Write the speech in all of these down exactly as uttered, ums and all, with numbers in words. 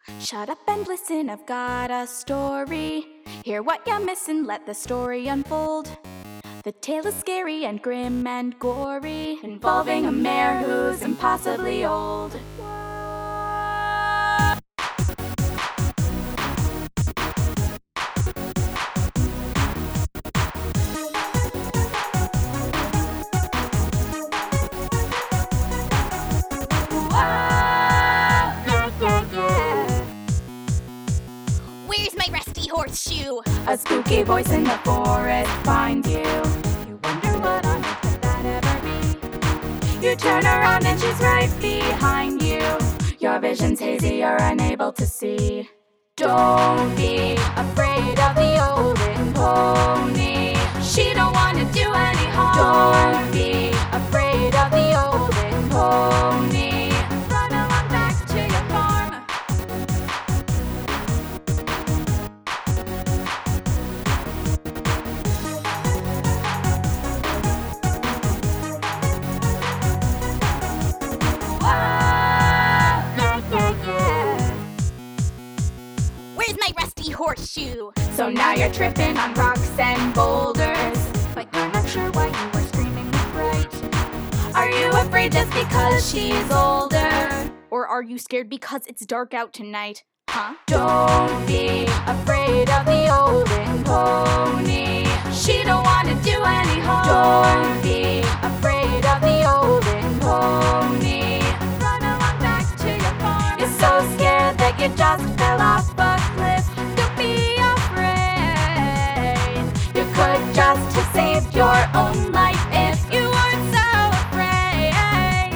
Shut up and listen, I've got a story. Hear what you're missing, let the story unfold. The tale is scary and grim and gory, involving a mare who's impossibly old. Where's my rusty horseshoe? A spooky voice in the forest finds you. You wonder what on earth could that ever be? You turn around and she's right behind you. Your vision's hazy, you're unable to see. Don't be afraid of the olden pony. She don't want to do any harm. Don't be afraid of the olden pony. Run along back to your farm. Where's my rusty horseshoe? So now you're tripping on rocks and boulders, but you're not sure why you were screaming with fright. Are you afraid just because she's older? Or are you scared because it's dark out tonight? Huh? Don't be afraid of the olden pony. She don't want to do any harm. Don't be afraid of the olden pony. Run along back to your farm. You're so scared that you just fell off a cliff. Don't be afraid. You could just have saved your own life if you weren't so afraid.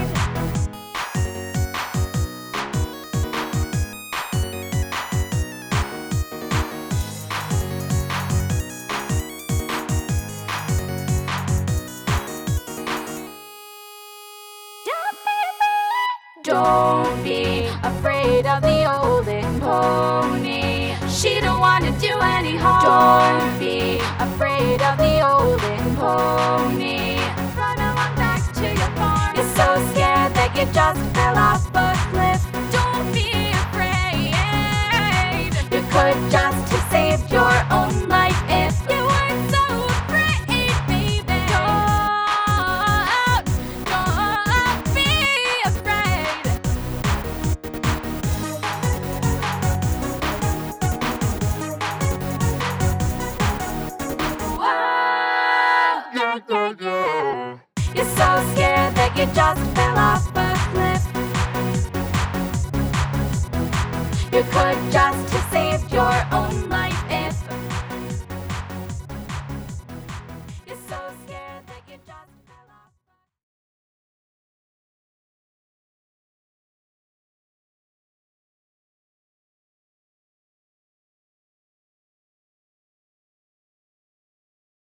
Don't be afraid of the olden pony. She don't want to do any harm. Don't be afraid of the olden pony. Run along back to your farm. You're so scared that you just fell off a cliff. Don't be afraid. You could just have saved your own life if you weren't so afraid, baby. Don't, don't be afraid. You're so scared that you just fell off a cliff. You could just have saved your own